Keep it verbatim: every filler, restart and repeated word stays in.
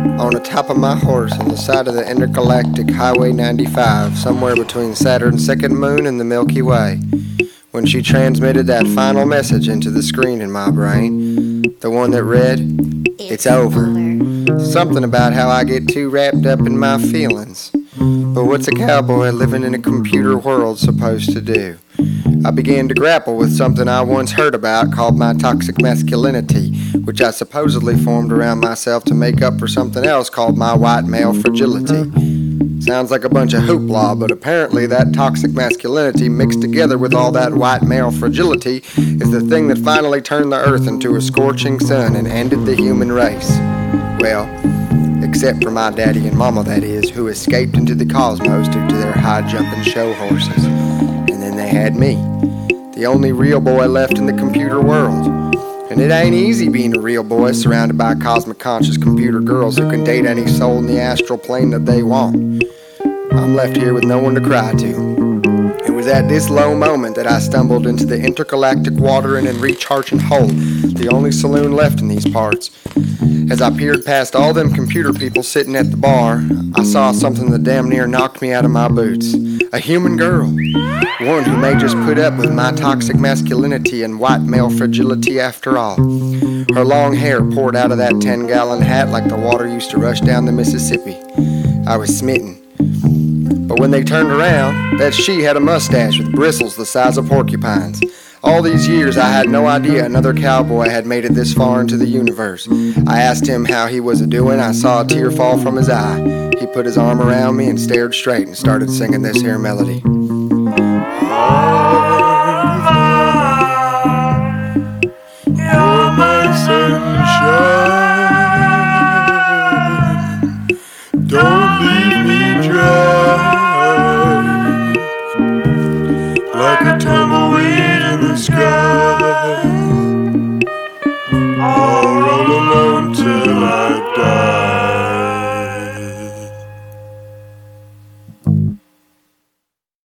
on the top of my horse on the side of the intergalactic Highway ninety-five, somewhere between Saturn's second moon and the Milky Way, when she transmitted that final message into the screen in my brain, the one that read, "It's over." Something about how I get too wrapped up in my feelings. But what's a cowboy living in a computer world supposed to do? I began to grapple with something I once heard about called my toxic masculinity, which I supposedly formed around myself to make up for something else called my white male fragility. Sounds like a bunch of hoopla, but apparently that toxic masculinity mixed together with all that white male fragility is the thing that finally turned the earth into a scorching sun and ended the human race. Well, except for my daddy and mama, that is, who escaped into the cosmos due to their high-jumping show horses. And then they had me, the only real boy left in the computer world. And it ain't easy being a real boy surrounded by cosmic conscious computer girls who can date any soul in the astral plane that they want. I'm left here with no one to cry to. It was at this low moment that I stumbled into the intergalactic watering and recharging hole, the only saloon left in these parts. As I peered past all them computer people sitting at the bar, I saw something that damn near knocked me out of my boots. A human girl. One who may just put up with my toxic masculinity and white male fragility after all. Her long hair poured out of that ten-gallon hat like the water used to rush down the Mississippi. I was smitten. But when they turned around, that she had a mustache with bristles the size of porcupines. All these years I had no idea another cowboy had made it this far into the universe. I asked him how he was a-doing. I saw a tear fall from his eye. He put his arm around me and stared straight and started singing this here melody. You're my sunshine. Don't leave me dry like a tumbleweed in the sky.